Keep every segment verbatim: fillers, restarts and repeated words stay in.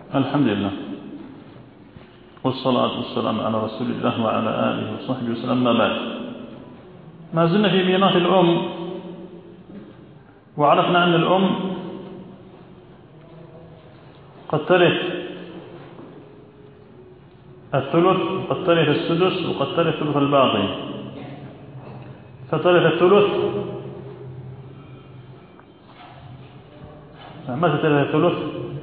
الحمد لله والصلاة والسلام على رسول الله وعلى آله وصحبه وسلم. ما بعد، ما زلنا في ميراث الأم، وعرفنا أن الأم قد ترث الثلث وقد ترث السدس وقد ترث الثلث الباقي. فترث الثلث، متى ترث الثلث؟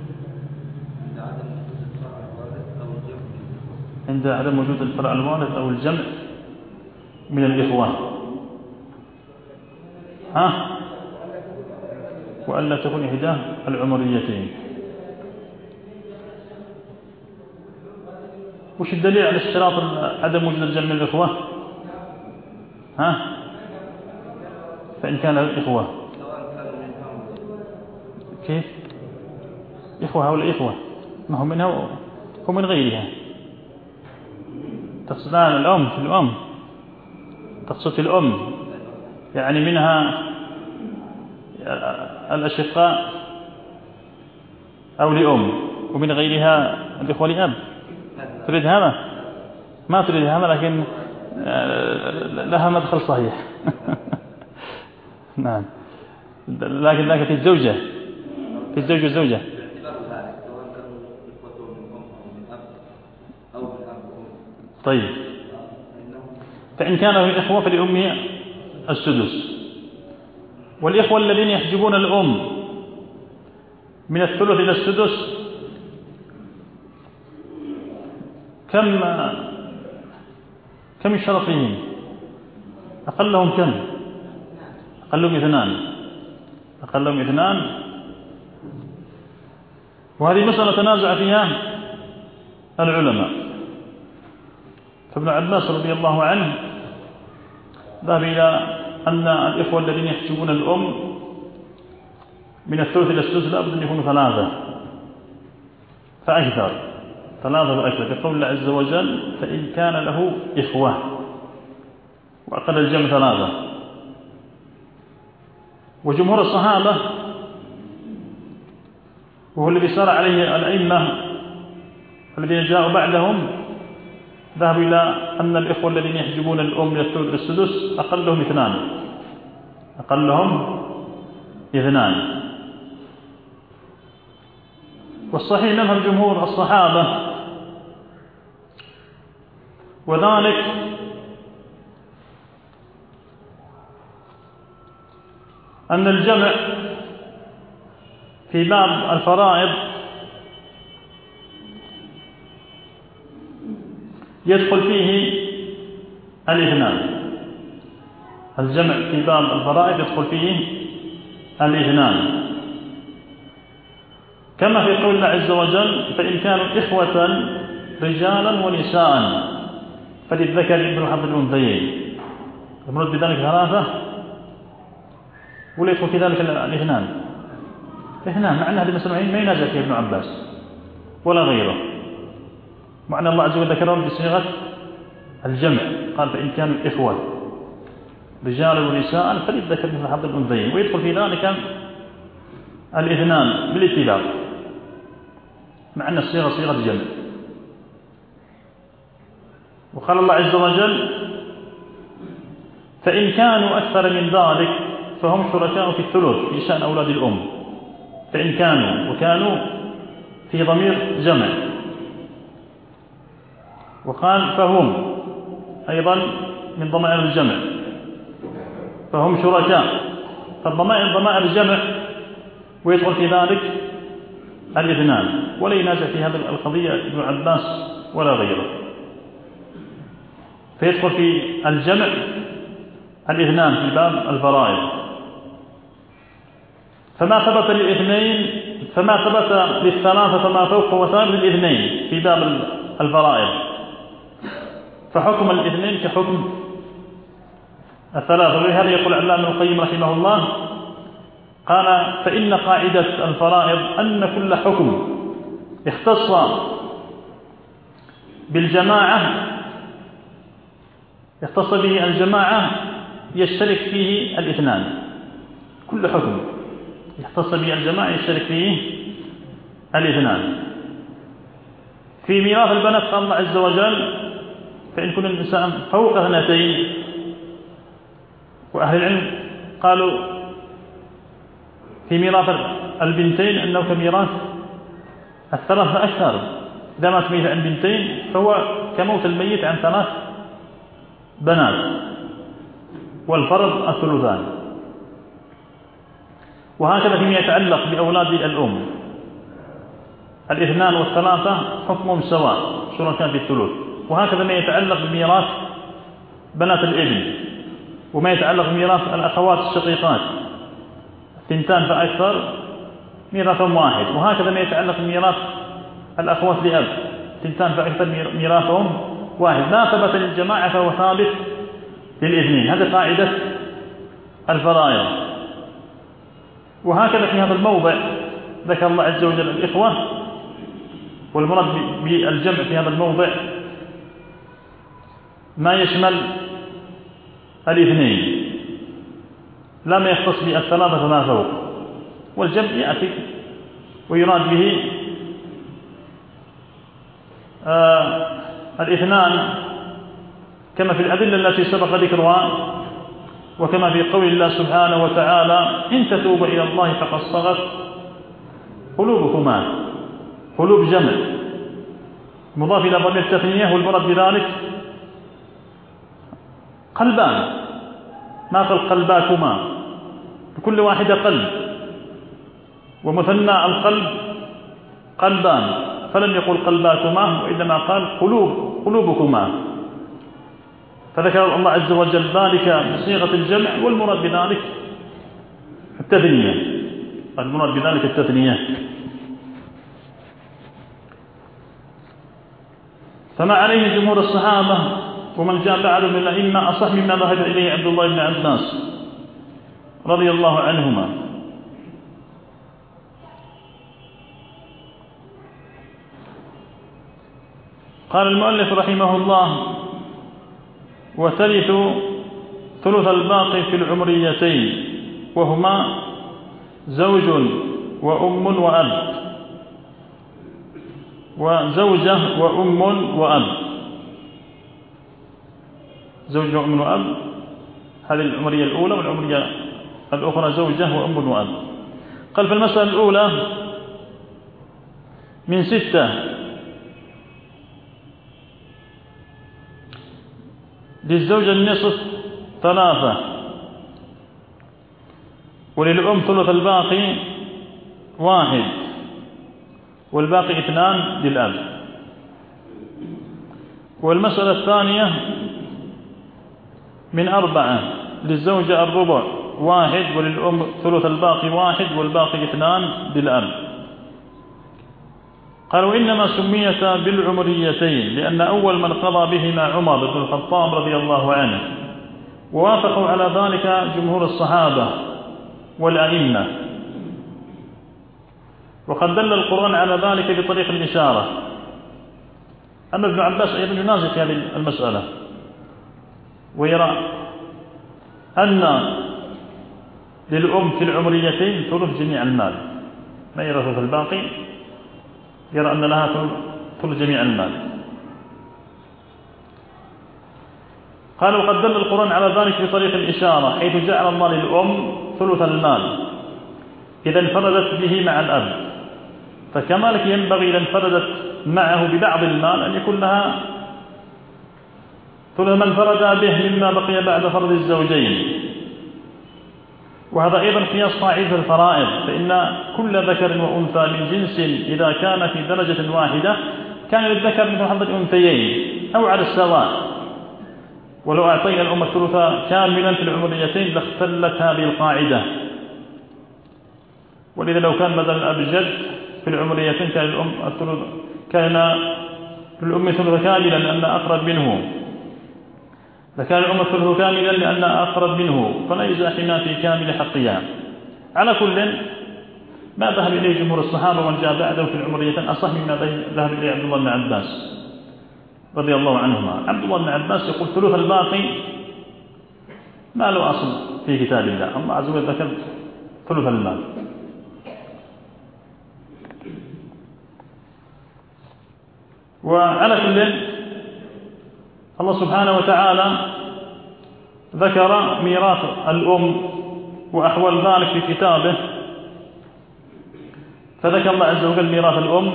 عند عدم وجود الفرع الوارث أو الجمع من الإخوة، ها وألا تكون إحدى العمريتين. وش الدليل على اشتراط عدم وجود الجمع من الإخوة؟ ها فإن كان الإخوة كيف؟ إخوة هؤلاء إخوة، ما هم منها هم من غيرها. تقصدان الأم في الأم، تقصد الأم يعني منها الأشقاء أو لأم، ومن غيرها الإخوة لأب. تريد هذا؟ ما تريد هذا، لكن لها مدخل صحيح. نعم، لكن ذاك في الزوجة، في الزوج والزوجة. طيب، فإن كان له إخوة فلأمه السدس. والإخوة الذين يحجبون الأم من الثلث إلى السدس كم كم يشترط فيهم؟ أقلهم كم؟ أقلهم اثنان، أقلهم اثنان. وهذه مسألة تنازع فيها العلماء. فابن عباس رضي الله عنه ذهب إلى أن الإخوة الذين يحجبون الأم من الثلث إلى السدس لابد أن يكونوا ثلاثة فأكثر، ثلاثة فأكثر، كقول الله عز وجل: فإن كان له إخوة، وأقل الجمع ثلاثة. وجمهور الصحابة، وهو الذي سار عليه الأئمة الذين جاءوا بعدهم، ذهبوا إلى أن الإخوة الذين يحجبون الأم من الثلث إلى السدس أقلهم اثنان، أقلهم اثنان. والصحيح مذهب جمهور الصحابة، وذلك أن الجمع في باب الفرائض يدخل فيه الاثنان. الجمع في باب الفرائض يدخل فيه الاثنان، كما في قول الله عز وجل: فإن كانوا إخوة رجالا ونساء فللذكر مثل حظ الأنثيين. المراد بذلك ثلاثة، ولا يدخل في ذلك الاثنان؟ اثنان، مع أن هذه المسألة ما ينازع فيها ابن عباس ولا غيره، مع أن الله عز وجل ذكرهم بصيغة الجمع، قال: فإن كانوا إخوة رجالا ونساء فللذكر مثل حظ الأنثيين، ويدخل في ذلك الاثنان بالاتفاق، مع أن الصيغة صيغة جمع. وقال الله عز وجل: فإن كانوا أكثر من ذلك فهم شركاء في الثلث في شأن أولاد الأم. فإن كانوا، وكانوا في ضمير جمع. وقال فهم أيضا من ضمائر الجمع، فهم شركاء، فالضمائر ضمائر الجمع، ويدخل في ذلك الاثنان، ولا ينازع في هذه القضية ابن عباس ولا غيره. فيدخل في الجمع الاثنان في باب الفرائض. فما ثبت للاثنين، فما ثبت للثلاثة فما فوق هو ثابت للاثنين في باب الفرائض. فحكم الاثنين كحكم الثلاثة. ولهذا يقول علامة ابن القيم رحمه الله، قال: فإن قاعدة الفرائض أن كل حكم اختص بالجماعة اختص به الجماعة يشترك فيه الاثنان. كل حكم يختص به الجماعة يشترك فيه الاثنان. في ميراث البنات قال الله عز وجل فإن كن النساء فوق اثنتين، وأهل العلم قالوا في ميراث البنتين أنه كميراث الثلاث فأكثر، إذا مات ميت عن بنتين فهو كموت الميت عن ثلاث بنات، والفرض الثلثان. وهكذا فيما يتعلق بأولاد الأم الاثنان والثلاثة حكمهم سواء سواء كان في الثلث. وهكذا ما يتعلق بميراث بنات الابن، وما يتعلق بميراث الأخوات الشقيقات ثنتان فأكثر ميراثهم واحد. وهكذا ما يتعلق بميراث الأخوات لأب ثنتان فأكثر ميراثهم واحد. ما ثبت للجماعة فهو ثابت للاثنين. هذه قاعدة الفرائض. وهكذا في هذا الموضع ذكر الله عز وجل الإخوة، والمراد بالجمع في هذا الموضع ما يشمل الاثنين، لا ما يختص بالثلاثة فما فوق. والجمع يأتي ويراد به آه الاثنان كما في الأدلة التي سبق ذكرها، وكما في قول الله سبحانه وتعالى إن تتوبوا إلى الله فقد صغت قلوبكما. قلوب جمع مضاف إلى ضمير التثنية، والمراد بذلك قلبان، ما قال قلباكما، بكل واحدة قلب، ومثنى القلب قلبان، فلم يقل قلباكما وإنما قال قلوب قلوبكما. فذكر الله عز وجل ذلك بصيغة الجمع، والمراد بذلك التثنية، المراد بذلك التثنية. فما عليه جمهور الصحابة ومن جاء بعدهم من الأئمة أصح مما ذهب إليه عبد الله بن عباس رضي الله عنهما. قال المؤلف رحمه الله وثلث ثلث الباقي في العمريتين، وهما زوج وأم وأب، وزوجة وأم وأب. زوج وأم وأب هذه العمرية الأولى، والعمرية الأخرى زوجة وأم وأب. قال في المسألة الأولى من ستة للزوجة النصف ثلاثة، وللأم ثلث الباقي واحد، والباقي اثنان للأب. والمسألة الثانية من أربعة للزوجة الربع واحد، وللأم ثلث الباقي واحد، والباقي اثنان للأب. قالوا إنما سميتا بالعمريتين لأن أول من قضى بهما عمر بن الخطاب رضي الله عنه، ووافقوا على ذلك جمهور الصحابة والأئمة. وقد دل القرآن على ذلك بطريق الإشارة. أما ابن عباس أيضا ينازل في هذه المسألة، ويرى أن للأم في العمريتين ثلث جميع المال، ما يرى ثلث الباقي، يرى أن لها ثلث جميع المال. قالوا قد دل القرآن على ذلك بطريق الإشارة، حيث جعل الله للأم ثلث المال إذا انفردت به مع الأب، فكذلك ينبغي إذا انفردت معه ببعض المال أن يكون لها ثلث ما انفرد به مما بقي بعد فرض الزوجين. وهذا أيضا قياس قاعدة في الفرائض، فإن كل ذكر وأنثى من جنس إذا كان في درجة واحدة كان للذكر مثل حظ الأنثيين أو على السواء. ولو أعطينا الأم الثلث كاملا في العمريتين لاختلت هذه القاعدة. ولذا لو كان بدل الأب جد في العمريتين كان الأم الثلث كان للأم ثلث كاملا لأن أقرب منه، فكان الأم الثلث كاملا لأن أقرب منه، فلا يزاحم في كامل حقها. على كل ما ذهب إليه جمهور الصحابة ومن جاء بعده في العمريتين أصح مما ذهب إليه عبد الله بن عباس رضي الله عنهما. عبد الله بن عباس يقول ثلث الباقي ما له أصل في كتاب الله، الله عز وجل ذكر ثلث المال. وعلى كل الله سبحانه وتعالى ذكر ميراث الأم وأحوال ذلك في كتابه، فذكر الله عز وجل ميراث الأم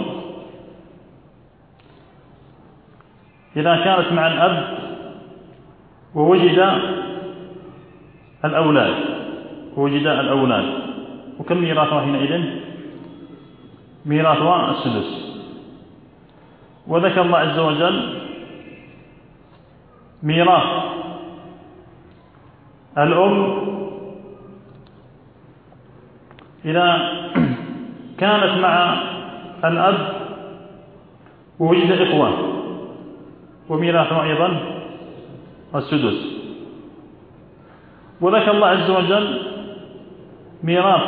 إذا كانت مع الأب ووجد الأولاد ووجد الأولاد وكم ميراثها حينئذ؟ ميراثها السدس. وذكر الله عز وجل ميراث الأم إذا كانت مع الأب ووجد إخوة وميراثها أيضا السدس. وذكر الله عز وجل ميراث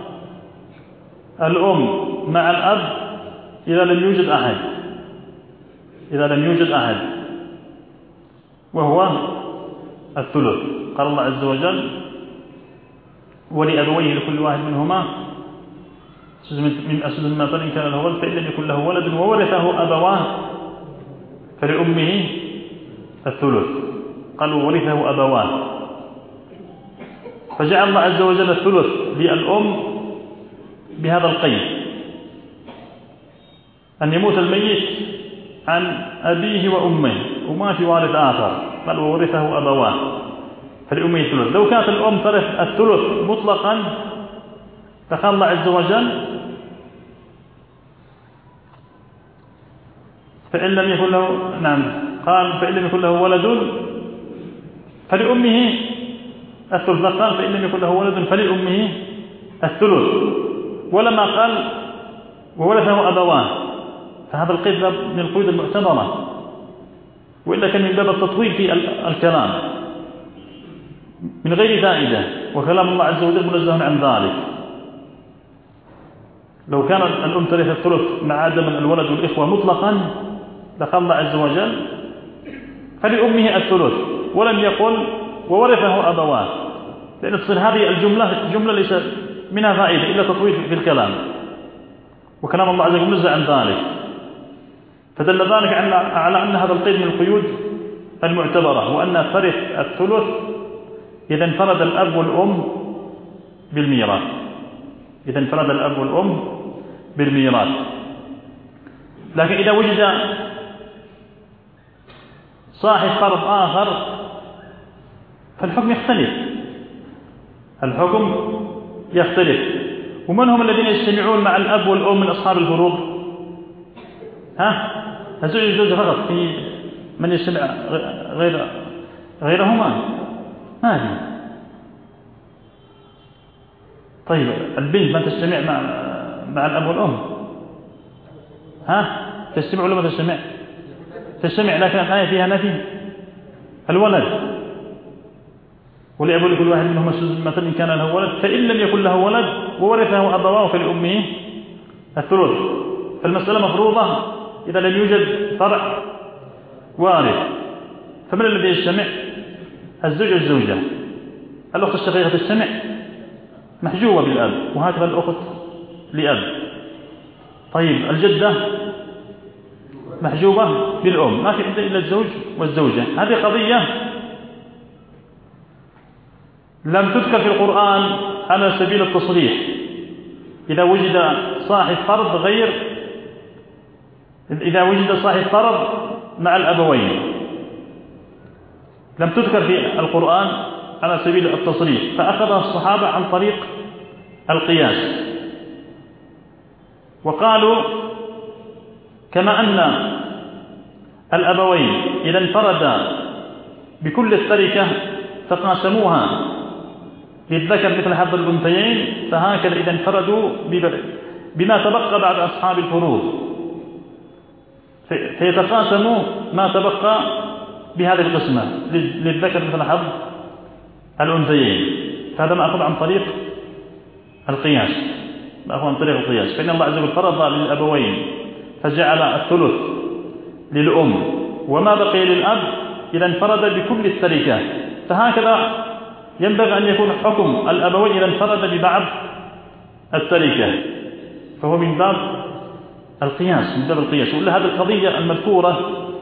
الأم مع الأب إذا لم يوجد أحد إذا لم يوجد أحد وهو الثلث. قال الله عز وجل ولأبويه لكل واحد منهما من أسد ما ترك كان له ولد، فإن لم يكن له ولد وورثه أبواه فلأمه الثلث. قالوا ورثه أبواه، فجعل الله عز وجل الثلث للأم بهذا القيد، أن يموت الميت عن أبيه وأمه وما في وارث آخر، بل وورثه أبواه فلأمه الثلث. لو كانت الأم ترث الثلث مطلقا فقال الله عز وجل فإن لم يكن له نعم قال فإن لم يكن له ولد فلأمه الثلث، قال فإن لم يكن له ولد فلأمه الثلث، ولما قال وورثه أبواه، فهذا القيد من القيود المعتبرة، وإلا كان من باب التطويل في الكلام من غير فائدة، وكلام الله عز وجل منزه عن ذلك. لو كان الأم ترث الثلث مع عدم الولد والإخوة مطلقا لقال الله عز وجل فلأمه الثلث، ولم يقل وورثه أبواه، لأن تصير هذه الجملة جملة ليس منها فائدة إلا تطويل في الكلام، وكلام الله عز وجل منزه عن ذلك. فدل ذلك على أن هذا القيد من القيود المعتبرة، وأن ترث الثلث إذا انفرد الأب والأم بالميراث إذا انفرد الأب والأم بالميراث. لكن إذا وجد صاحب فرض آخر فالحكم يختلف الحكم يختلف ومن هم الذين يجتمعون مع الأب والأم من أصحاب الفروض؟ ها الزوج والزوجة فقط، في من يجتمع غير غيرهما؟ ما في. طيب البنت ما تجتمع مع مع الأب والأم؟ ها تجتمع ولا ما تجتمع؟ تجتمع، لكن الآية فيها نفي الولد، ولأبو لكل واحد منهم السدس مثلا إن كان له ولد، فإن لم يكن له ولد وورثه أبواه فلأمه الثلث. فالمسألة مفروضة إذا لم يوجد فرع وارث. فمن الذي يجتمع؟ الزوج والزوجة. الأخت الشقيقة تجتمع محجوبة بالأب، وهكذا الأخت لأب. طيب الجدة محجوبة بالأم، ما في عندنا إلا الزوج والزوجة. هذه قضية لم تذكر في القرآن على سبيل التصريح. إذا وجد صاحب فرض غير إذا وجد صاحب فرض مع الأبوين لم تذكر في القرآن على سبيل التصريح، فأخذها الصحابة عن طريق القياس، وقالوا كما أن الأبوين إذا انفردا بكل التركة تقاسموها للذكر مثل حظ الأنثيين، فهكذا إذا انفردوا بما تبقى بعد أصحاب الفروض فيتقاسموا ما تبقى بهذه القسمة للذكر مثل حظ الأنثيين. فهذا ما أخذ عن طريق القياس ما أخذ عن طريق القياس فإن الله عز وجل فرض للأبوين فجعل الثلث للأم وما بقي للأب إذا انفرد بكل التركة، فهكذا ينبغي أن يكون حكم الأبوين إذا انفرد ببعض التركة، فهو من باب القياس من باب القياس. ولا هذه القضية المذكورة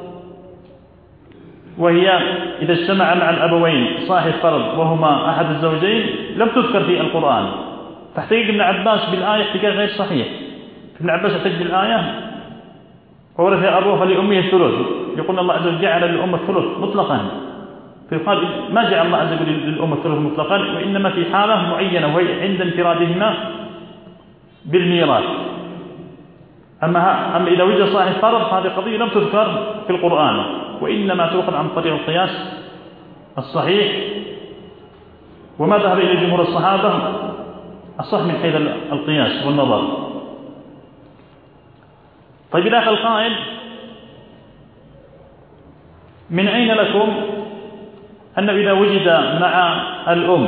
وهي إذا اجتمع مع الأبوين صاحب فرض وهما أحد الزوجين لم تذكر في القرآن، فاحتج ابن عباس بالآية احتجاج غير صحيح. ابن عباس احتج بالآية وورث أبوه فلأمه الثلث، يقول الله عز وجل جعل للأمة الثلث مطلقا، فيقال ما جعل الله عز وجل للأمة الثلث مطلقا، وإنما في حالة معينة وهي عند انفرادهما بالميراث. أما, أما إذا وجد صاحب فرض فهذه قضية لم تذكر في القرآن، وإنما تؤخذ عن طريق القياس الصحيح. وما ذهب إلى جمهور الصحابة الصح من حيث القياس والنظر. طيب إذا القائل من أين لكم أن إذا وجد مع الأم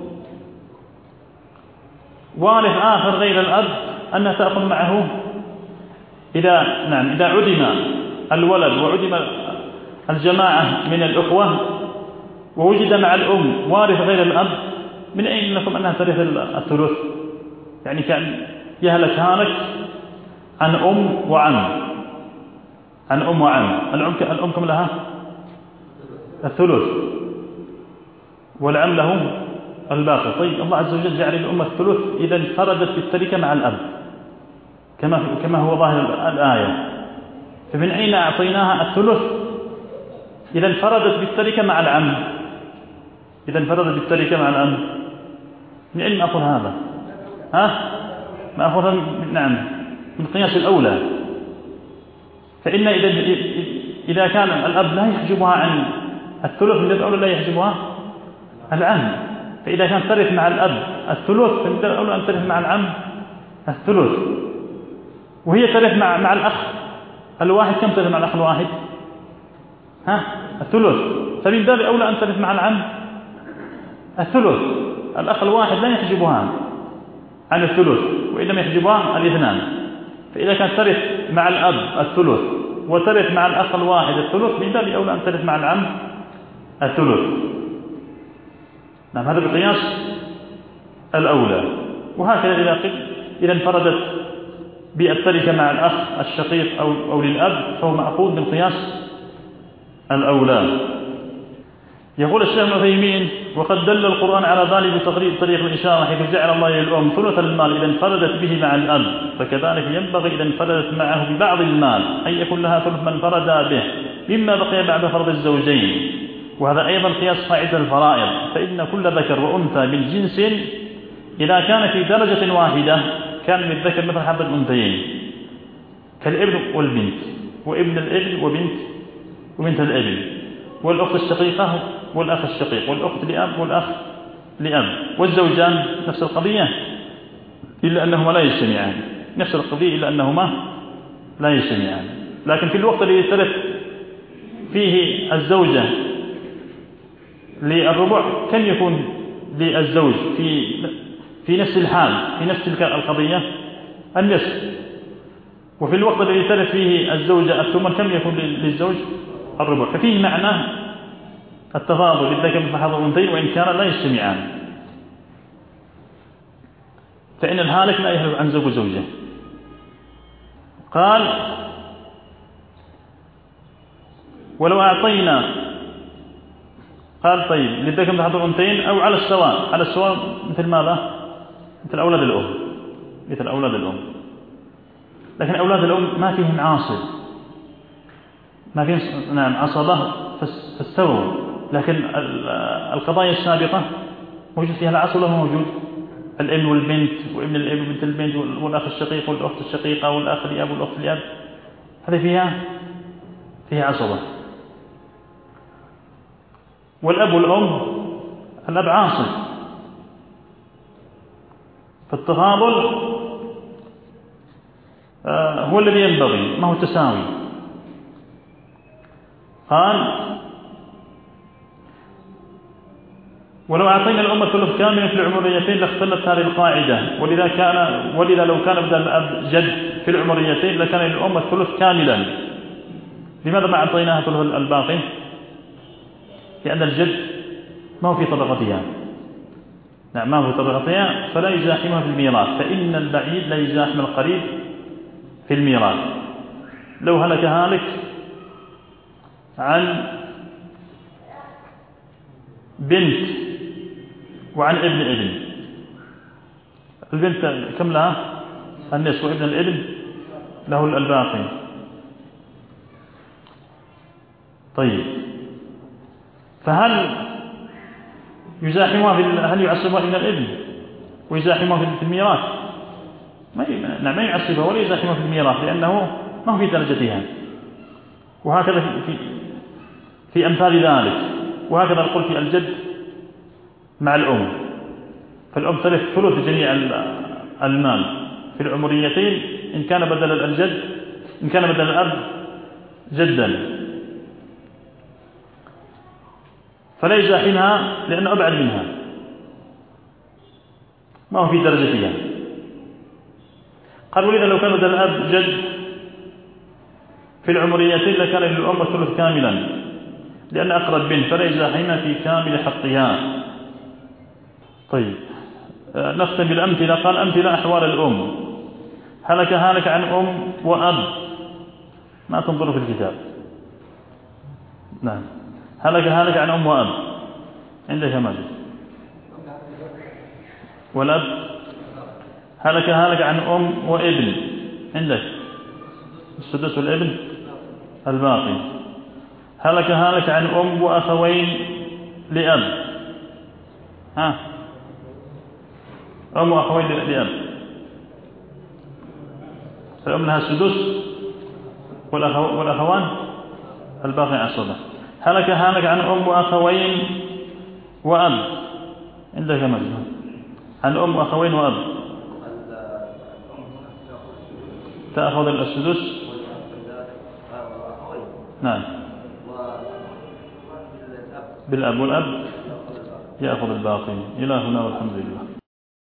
وارث آخر غير الأب أنها تأخذ معه إذا نعم إذا عدم الولد وعدم الجماعة من الأخوة ووجد مع الأم وارث غير الأب، من أين لكم أنها ترث الثلث؟ يعني كان يهلك هالك عن أم وعم، عن أم وعم. الأم الأم كم لها الثلث والعم له الباقي. طيب الله عز وجل جعل الأمة الثلث إذا انفردت بالتركة مع الأب كما كما هو ظاهر الآية، فمن أين أعطيناها الثلث إذا انفردت بالتركة مع العم؟ إذا انفردت بالتركة مع العم من أين أقول هذا؟ ها؟ ما أخذها نعم من قياس الأولى. فإن إذا إذا كان الأب لا يحجبها عن الثلث من الأولى لا يحجبها العم، فإذا كان ترث مع الأب الثلث فمن الأولى أن ترث مع العم الثلث، وهي ترث مع مع الأخ الواحد. كم ترث مع الأخ الواحد؟ ها الثلث. فمن باب أولى أن ترث مع العم الثلث. الأخ الواحد لا يحجبها عن الثلث وإنما يحجبها الاثنان. فإذا كانت ترث مع الأب الثلث وترث مع الأخ الواحد الثلث، من باب أولى أن ترث مع العم الثلث. نعم هذا بقياس الأولى. وهكذا إذا قل إذا انفردت بالتركة مع الأخ الشقيق أو أو للأب فهو مأخوذ من قياس الأولى. يقول الشيخ ابن عثيمين: وقد دل القرآن على ذلك بتقريب طريق الإشارة، حيث جعل الله للأم ثلث المال إذا انفردت به مع الأب، فكذلك ينبغي إذا انفردت معه ببعض المال أن يكون لها ثلث ما انفرد به مما بقي بعد فرض الزوجين. وهذا أيضا قياس قاعدة الفرائض، فإن كل ذكر وأنثى بالجنس إذا كان في درجة واحدة كان للذكر مثل حظ الأنثيين، كالابن والبنت، وابن الابن وبنت وبنت الابن، والأخت الشقيقة والأخ الشقيق، والأخت لأب والأخ لأب، والزوجان نفس القضية إلا أنهما لا يجتمعان، نفس القضية إلا أنهما لا يجتمعان. لكن في الوقت الذي ترث فيه الزوجة للربع كم يكون للزوج في في نفس الحال في نفس تلك القضية النصف، وفي الوقت الذي ترث فيه الزوجة الثمن كم يكون للزوج الربع. ففيه معنى التفاضل للذكر مثل حظ الأنثيين وإن كان لا يجتمعان، فإن الهالك لا يهلك عن زوج وزوجة. قال: ولو أعطينا قال طيب للذكر مثل حظ الأنثيين أو على السواء، على السواء مثل ماذا؟ مثل أولاد الأم، مثل أولاد الأم. لكن أولاد الأم ما فيهم عاصب، ما فيهم نعم عصبة فاستووا، لكن القضايا السابقة موجود فيها العصب ولا موجود؟ الابن والبنت وابن الابن وبنت البنت والأخ الشقيق والأخت الشقيقة والأخ الأب والأخت الأب، هذه فيها فيها عصبة. والأب والأم الأب عاصب، فالتفاضل هو الذي ينبغي، ما هو التساوي. قال: ولو أعطينا الأمة ثلث كامل في العمريتين لاختلت هذه القاعدة، ولذا كان ولذا لو كان بدل الأب جد في العمريتين لكان للأمة الثلث كاملا. لماذا ما أعطيناها ثلث الباقي؟ لأن الجد ما هو في طبقتها، نعم ما هو في طبقتها، فلا يزاحمها في الميراث، فإن البعيد لا يزاحم القريب في الميراث. لو هلك هالك عن بنت وعن ابن ابن، البنت كم لها؟ النصف، وابن الابن له الباقي. طيب، فهل يزاحمها في هل يعصبها ابن الابن ويزاحمها في الميراث؟ ما نعم ما يعصبها ولا يزاحمها في الميراث، لأنه ما هو في درجتها. وهكذا في في أمثال ذلك. وهكذا نقول في الجد مع الأم، فالأم ترث ثلث جميع المال في العمريتين إن كان بدل الجد إن كان بدل الأب جدا، فلا يزاحمها لأنه أبعد منها، ما هو في درجتها. قال ولذا لو كان بدل الأب جد في العمريتين لكان للأم الثلث كاملا، لأن أقرب بنت فلا يزاحمها في كامل حقها. طيب، نختم بالأمثلة. قال أمثلة أحوال الأم: هلك هالك عن أم وأب، ما تنظروا في الكتاب. نعم، هلك هالك عن أم وأب عندك ماذا؟ والأب هلك هالك عن أم وابن عندك السدس والابن الباقي. هلك هالك عن أم وأخوين لأب، ها أم وأخوين لأب، فالأم لها السدس والأخوان الباقي عصبة. هلك هالك عن أم وأخوين وأب عندك مجمع عن أم وأخوين وأب، تأخذ السدس. نعم، بالأب، والأب يأخذ الباقي. إلى هنا والحمد لله.